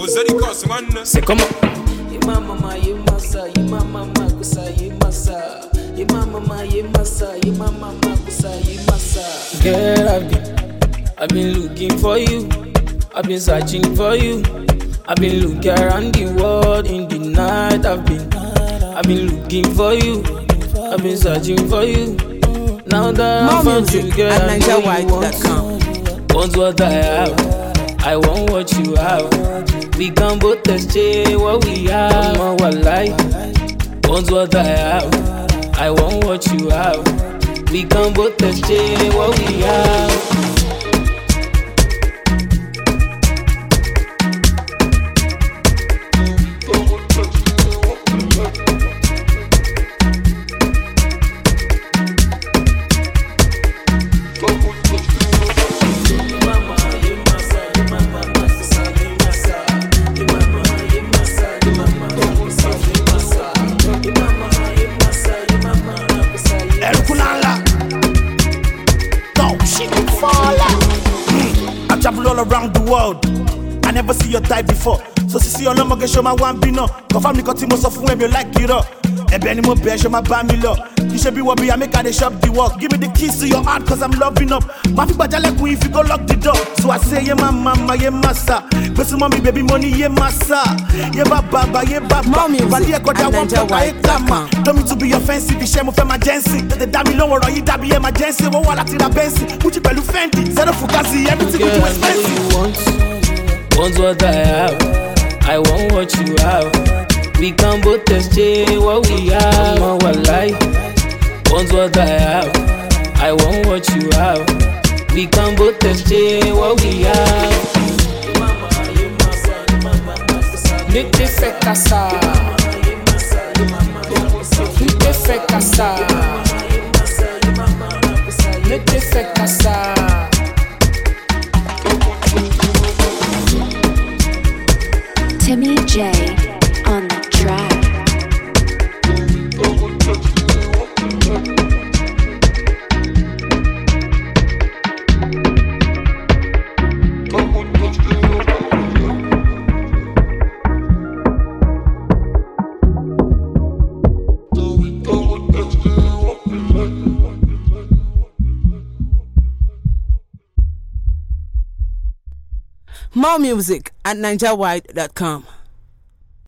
C'est comment? Girl, I've been looking for you. I've been searching for you. I've been looking around the world in the night. I've been looking for you. I've been searching for you. Now that I found you, girl, I know you want what I have. I want what you have. We can both exchange what we have. No one life. Want what I have. I want what you have. We can both exchange what we have. I travel all around the world. I never see your type before. So see your love, show my one bino. Confirm me got most of when you like it up. And any more bear, show my bamilo. You should be what be I make her they shop the work. Give me the keys to your heart, cause I'm loving up. My people like me if you go lock the door. So I say, yeah, mama, yeah, massa. But mommy, baby, money, yeah, massa. Yeah, baba, yeah, baba. Mommy, but yeah, got that one for don't mean to be offensive, it's shame of emergency. The damn low or you dabby emergency. What I think I fancy. Put you belly fendi. Zero fugazi, everything you expensive. Want what I have. I want what you have. We can both exchange what we have. No one life. Want what I have. I want what you have. We can both exchange what we have. Ne te fais qu'à ça. Ne te fais qu'à ça. Ne te fais qu'à ça. Timmy J on the track. More music at NigerWide.com.